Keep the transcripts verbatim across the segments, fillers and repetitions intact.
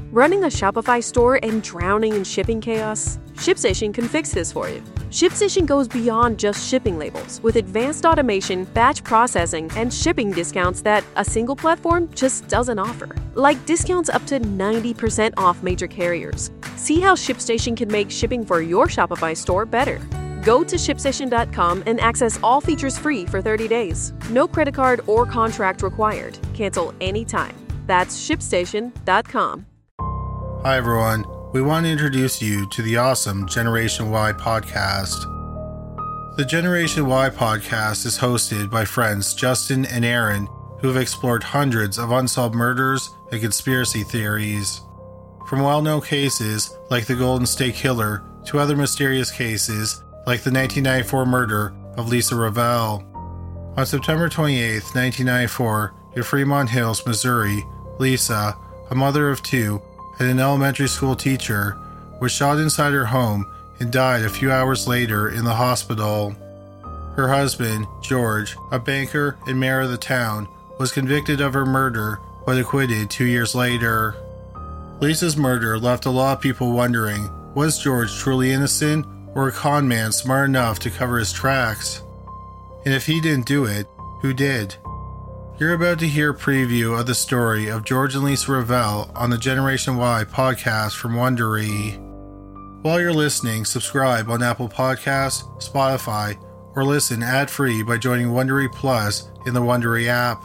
Running a Shopify store and drowning in shipping chaos? ShipStation can fix this for you. ShipStation goes beyond just shipping labels with advanced automation, batch processing, and shipping discounts that a single platform just doesn't offer. Like discounts up to ninety percent off major carriers. See how ShipStation can make shipping for your Shopify store better. Go to ship station dot com and access all features free for thirty days. No credit card or contract required. Cancel anytime. That's ship station dot com. Hi everyone, we want to introduce you to the awesome Generation Y podcast. The Generation Y podcast is hosted by friends Justin and Aaron, who have explored hundreds of unsolved murders and conspiracy theories. From well-known cases like the Golden State Killer to other mysterious cases like the nineteen ninety-four murder of Lisa Ravelle. On September twenty-eighth, nineteen ninety-four, in Fremont Hills, Missouri, Lisa, a mother of two, and an elementary school teacher, was shot inside her home and died a few hours later in the hospital. Her husband, George, a banker and mayor of the town, was convicted of her murder but acquitted two years later. Lisa's murder left a lot of people wondering, was George truly innocent or a con man smart enough to cover his tracks? And if he didn't do it, who did? You're about to hear a preview of the story of George and Lisa Ravelle on the Generation Y podcast from Wondery. While you're listening, subscribe on Apple Podcasts, Spotify, or listen ad-free by joining Wondery Plus in the Wondery app.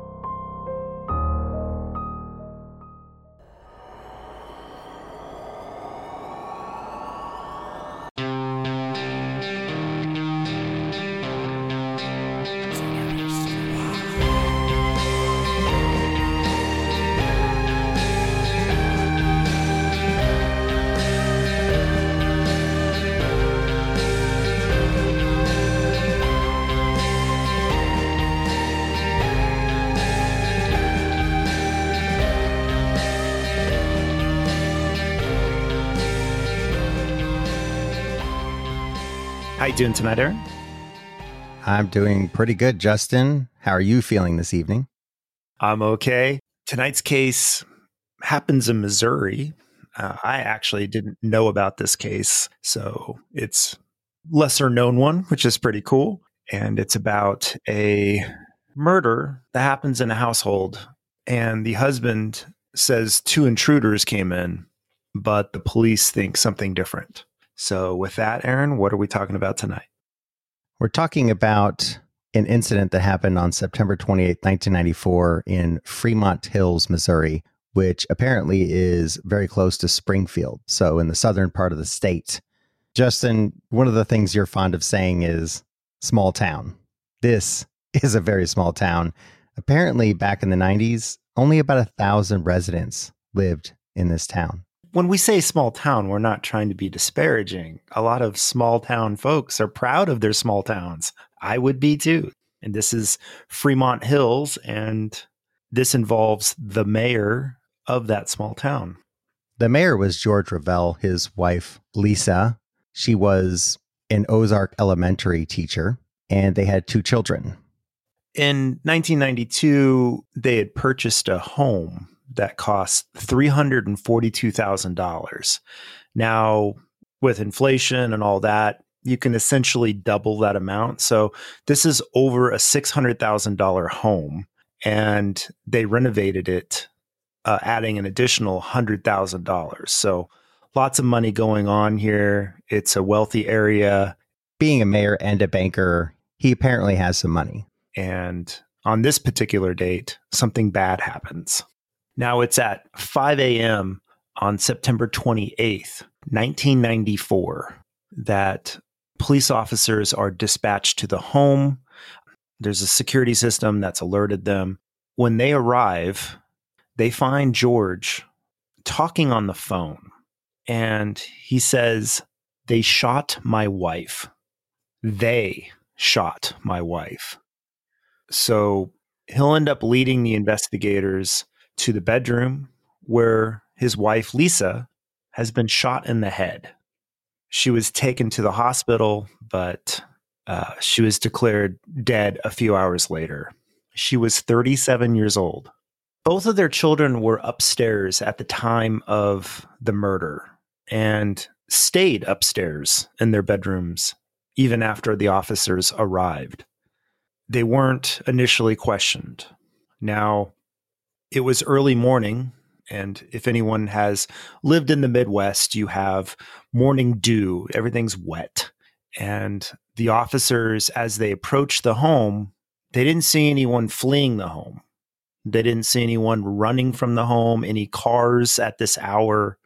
How you doing tonight, Aaron? I'm doing pretty good, Justin. How are you feeling this evening? I'm okay. Tonight's case happens in Missouri. Uh, I actually didn't know about this case, so it's lesser known one, which is pretty cool. And it's about a murder that happens in a household. And the husband says two intruders came in, but the police think something different. So with that, Aaron, what are we talking about tonight? We're talking about an incident that happened on September twenty-eighth, nineteen ninety-four in Fremont Hills, Missouri, which apparently is very close to Springfield, so in the southern part of the state. Justin, one of the things you're fond of saying is small town. This is a very small town. Apparently, back in the nineties, only about a thousand residents lived in this town. When we say small town, we're not trying to be disparaging. A lot of small town folks are proud of their small towns. I would be too. And this is Fremont Hills, and this involves the mayor of that small town. The mayor was George Ravelle, his wife, Lisa. She was an Ozark elementary teacher, and they had two children. In nineteen ninety-two, they had purchased a home that cost three hundred forty-two thousand dollars. Now, with inflation and all that, you can essentially double that amount. So this is over a six hundred thousand dollars home, and they renovated it, uh, adding an additional one hundred thousand dollars. So lots of money going on here. It's a wealthy area. Being a mayor and a banker, he apparently has some money. And on this particular date, something bad happens. Now it's at five a.m. on September twenty-eighth, nineteen ninety-four, that police officers are dispatched to the home. There's a security system that's alerted them. When they arrive, they find George talking on the phone. And he says, "They shot my wife. They shot my wife." So he'll end up leading the investigators to the bedroom where his wife, Lisa, has been shot in the head. She was taken to the hospital, but uh, she was declared dead a few hours later. She was thirty-seven years old. Both of their children were upstairs at the time of the murder and stayed upstairs in their bedrooms even after the officers arrived. They weren't initially questioned. Now, it was early morning, and if anyone has lived in the Midwest, you have morning dew. Everything's wet. And the officers, as they approached the home, they didn't see anyone fleeing the home. They didn't see anyone running from the home, any cars at this hour.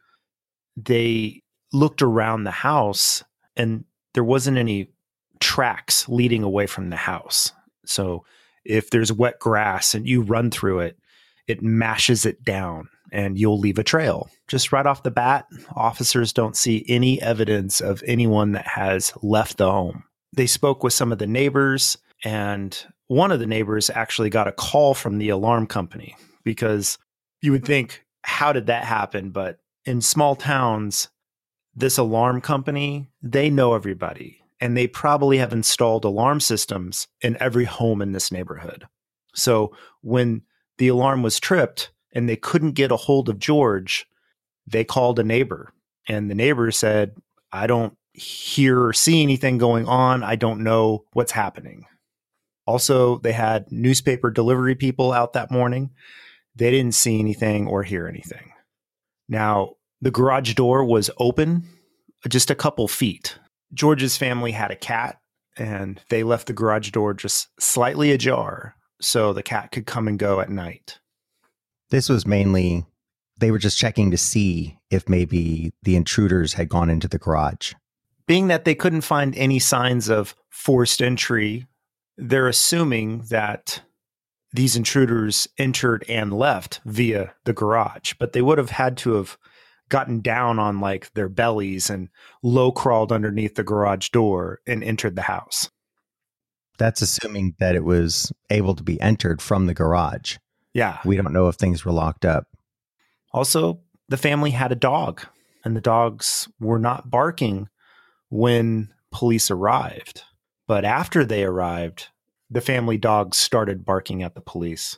They looked around the house, and there wasn't any tracks leading away from the house. So if there's wet grass and you run through it, it mashes it down and you'll leave a trail. Just right off the bat, officers don't see any evidence of anyone that has left the home. They spoke with some of the neighbors, and one of the neighbors actually got a call from the alarm company, because you would think, how did that happen? But in small towns, this alarm company, they know everybody, and they probably have installed alarm systems in every home in this neighborhood. So when the alarm was tripped and they couldn't get a hold of George, they called a neighbor, and the neighbor said, I don't hear or see anything going on. I don't know what's happening. Also, they had newspaper delivery people out that morning. They didn't see anything or hear anything. Now, the garage door was open just a couple feet. George's family had a cat, and they left the garage door just slightly ajar so the cat could come and go at night. This was mainly, they were just checking to see if maybe the intruders had gone into the garage. Being that they couldn't find any signs of forced entry, they're assuming that these intruders entered and left via the garage, but they would have had to have gotten down on like their bellies and low crawled underneath the garage door and entered the house. That's assuming that it was able to be entered from the garage. Yeah. We don't know if things were locked up. Also, the family had a dog, and the dogs were not barking when police arrived. But after they arrived, the family dogs started barking at the police.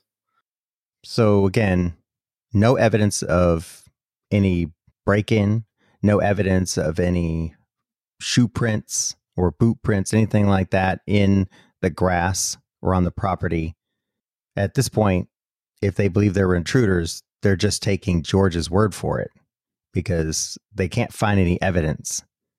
So again, no evidence of any break-in, no evidence of any shoe prints or boot prints, anything like that in the grass or on the property. At this point, if they believe there were intruders, they're just taking George's word for it because they can't find any evidence.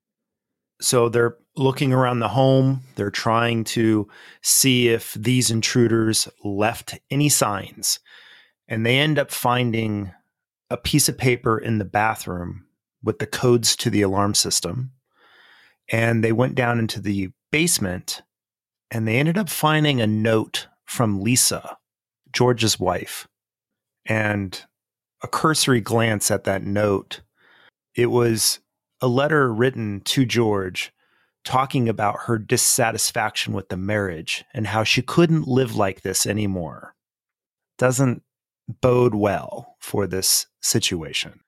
So they're looking around the home. They're trying to see if these intruders left any signs. And they end up finding a piece of paper in the bathroom with the codes to the alarm system. And they went down into the basement, and they ended up finding a note from Lisa, George's wife. And a cursory glance at that note, it was a letter written to George talking about her dissatisfaction with the marriage and how she couldn't live like this anymore. Doesn't bode well for this situation.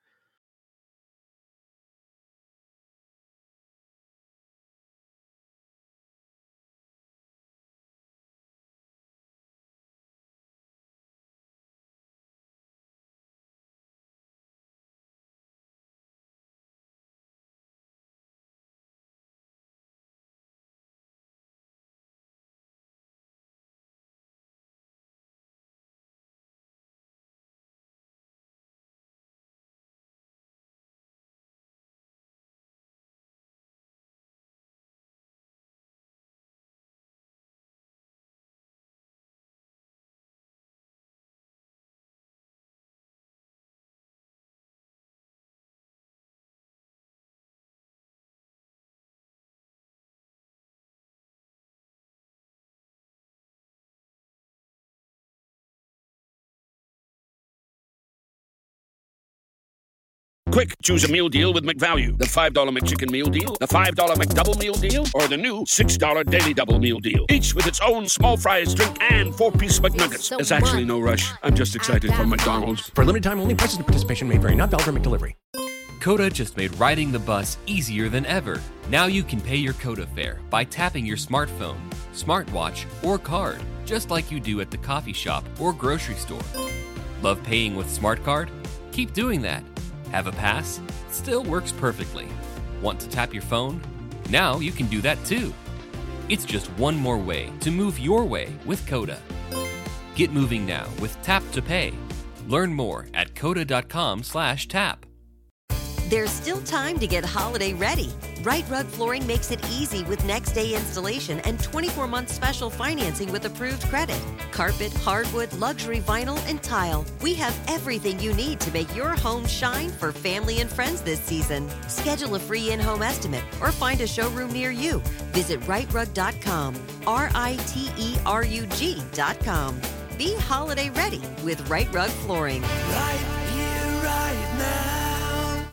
Quick, choose a meal deal with McValue. The five dollar McChicken meal deal, the five dollar McDouble meal deal, or the new six dollar Daily Double meal deal. Each with its own small fries, drink, and four-piece McNuggets. So There's actually no rush. I'm just excited for McDonald's. For limited time only, prices and participation may vary. Not valid for McDelivery. Coda just made riding the bus easier than ever. Now you can pay your Coda fare by tapping your smartphone, smartwatch, or card, just like you do at the coffee shop or grocery store. Love paying with Smart Card? Keep doing that. Have a pass? Still works perfectly. Want to tap your phone? Now you can do that too. It's just one more way to move your way with Coda. Get moving now with Tap to Pay. Learn more at coda.com slash tap. There's still time to get holiday ready. Right Rug Flooring makes it easy with next day installation and twenty-four month special financing with approved credit. Carpet, hardwood, luxury vinyl, and tile. We have everything you need to make your home shine for family and friends this season. Schedule a free in-home estimate or find a showroom near you. Visit right rug dot com, R I T E R U G dot com. Be holiday ready with Right Rug Flooring. Right here, right now.